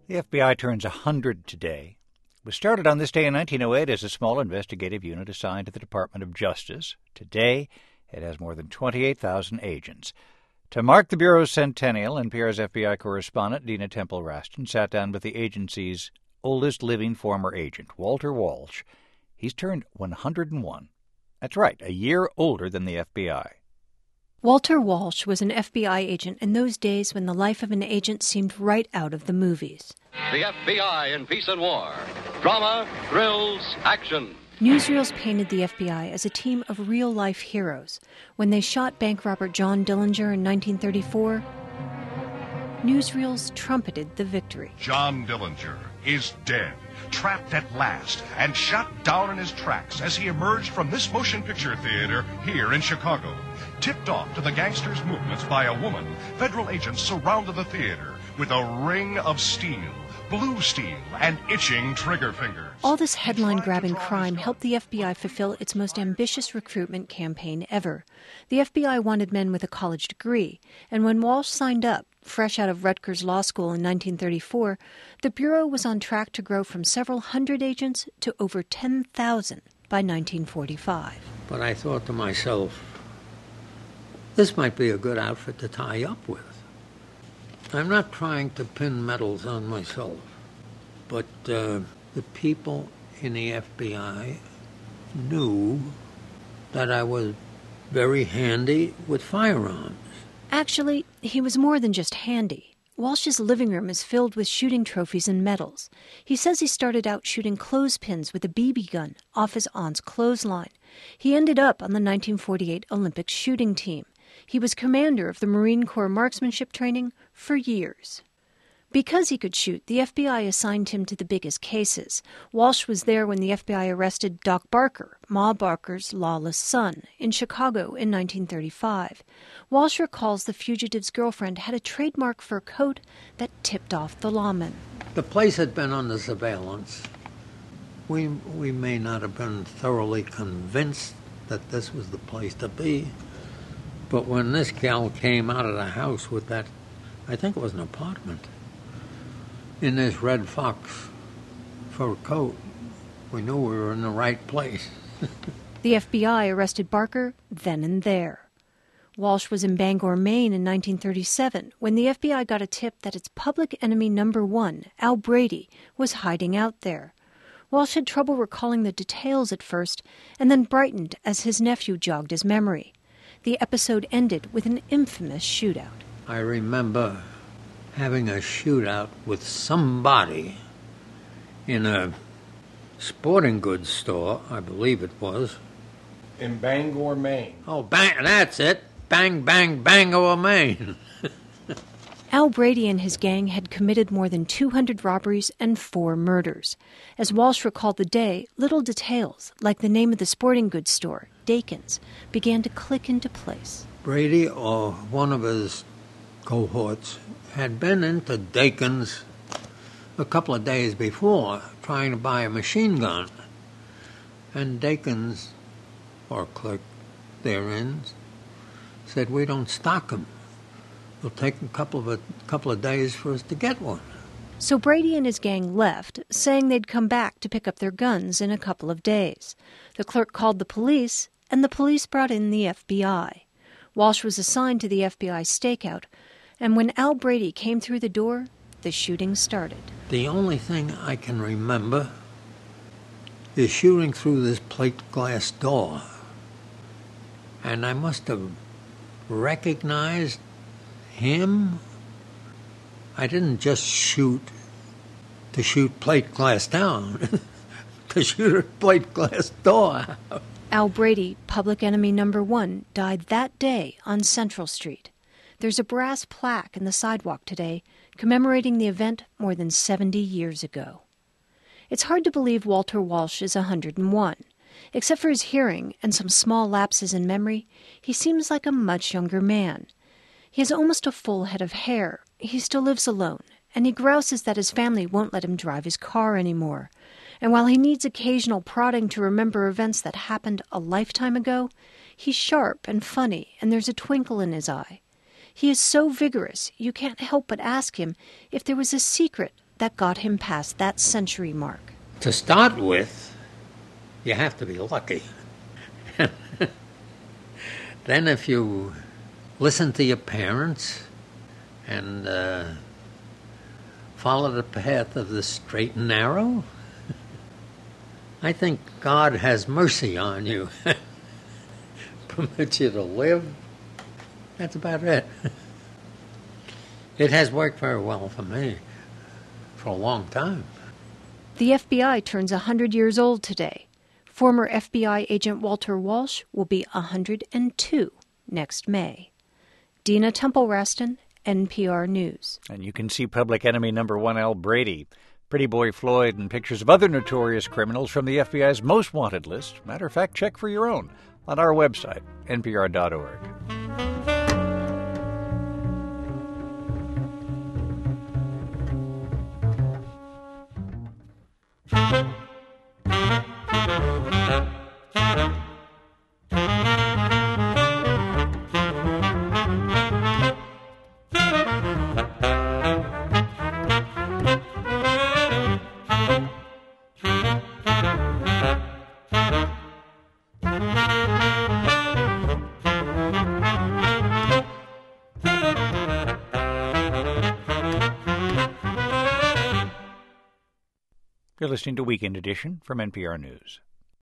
The FBI turns 100 today. It was started on this day in 1908 as a small investigative unit assigned to the Department of Justice. Today, it has more than 28,000 agents. To mark the Bureau's centennial, NPR's FBI correspondent Dina Temple-Raston sat down with the agency's oldest living former agent, Walter Walsh. He's turned 101. That's right, a year older than the FBI. Walter Walsh was an FBI agent in those days when the life of an agent seemed right out of the movies. The FBI in Peace and War. Drama, thrills, action. Newsreels painted the FBI as a team of real-life heroes. When they shot bank robber John Dillinger in 1934, newsreels trumpeted the victory. John Dillinger is dead, trapped at last, and shot down in his tracks as he emerged from this motion picture theater here in Chicago. Tipped off to the gangsters' movements by a woman, federal agents surrounded the theater with a ring of steel, blue steel, and itching trigger fingers. All this headline-grabbing crime helped the FBI fulfill its most ambitious recruitment campaign ever. The FBI wanted men with a college degree, and when Walsh signed up, fresh out of Rutgers Law School in 1934, the Bureau was on track to grow from several hundred agents to over 10,000 by 1945. But I thought to myself, this might be a good outfit to tie up with. I'm not trying to pin medals on myself, but the people in the FBI knew that I was very handy with firearms. Actually, he was more than just handy. Walsh's living room is filled with shooting trophies and medals. He says he started out shooting clothespins with a BB gun off his aunt's clothesline. He ended up on the 1948 Olympic shooting team. He was commander of the Marine Corps marksmanship training for years. Because he could shoot, the FBI assigned him to the biggest cases. Walsh was there when the FBI arrested Doc Barker, Ma Barker's lawless son, in Chicago in 1935. Walsh recalls the fugitive's girlfriend had a trademark fur coat that tipped off the lawmen. The place had been under surveillance. We may not have been thoroughly convinced that this was the place to be, but when this gal came out of the house with that, I think it was an apartment, in this red fox fur coat, we knew we were in the right place. The FBI arrested Barker then and there. Walsh was in Bangor, Maine in 1937 when the FBI got a tip that its public enemy number one, Al Brady, was hiding out there. Walsh had trouble recalling the details at first and then brightened as his nephew jogged his memory. The episode ended with an infamous shootout. I remember having a shootout with somebody in a sporting goods store, I believe it was. In Bangor, Maine. Oh, that's it. Bang, bang, Bangor, Maine. Al Brady and his gang had committed more than 200 robberies and 4 murders. As Walsh recalled the day, little details, like the name of the sporting goods store, Dakin's, began to click into place. Brady, or one of his cohorts, had been into Dakin's a couple of days before, trying to buy a machine gun. And Dakin's, or clerk therein, said, "We don't stock them. It'll take a couple of days for us to get one." So Brady and his gang left, saying they'd come back to pick up their guns in a couple of days. The clerk called the police, and the police brought in the FBI. Walsh was assigned to the FBI stakeout, and when Al Brady came through the door, the shooting started. The only thing I can remember is shooting through this plate glass door, and I must have recognized him. I didn't just shoot to shoot plate glass down, to shoot a plate glass door. Al Brady, public enemy number one, died that day on Central Street. There's a brass plaque in the sidewalk today commemorating the event more than 70 years ago. It's hard to believe Walter Walsh is 101. Except for his hearing and some small lapses in memory, he seems like a much younger man. He has almost a full head of hair. He still lives alone, and he grouses that his family won't let him drive his car anymore. And while he needs occasional prodding to remember events that happened a lifetime ago, he's sharp and funny, and there's a twinkle in his eye. He is so vigorous, you can't help but ask him if there was a secret that got him past that century mark. To start with, you have to be lucky. Then if you listen to your parents and follow the path of the straight and narrow, I think God has mercy on you. Permits you to live. That's about it. It has worked very well for me for a long time. The FBI turns 100 years old today. Former FBI agent Walter Walsh will be 102 next May. Dina Temple-Raston, NPR News. And you can see Public Enemy #1 Al Brady, Pretty Boy Floyd, and pictures of other notorious criminals from the FBI's most wanted list. Matter of fact, check for your own on our website, npr.org. You're listening to Weekend Edition from NPR News.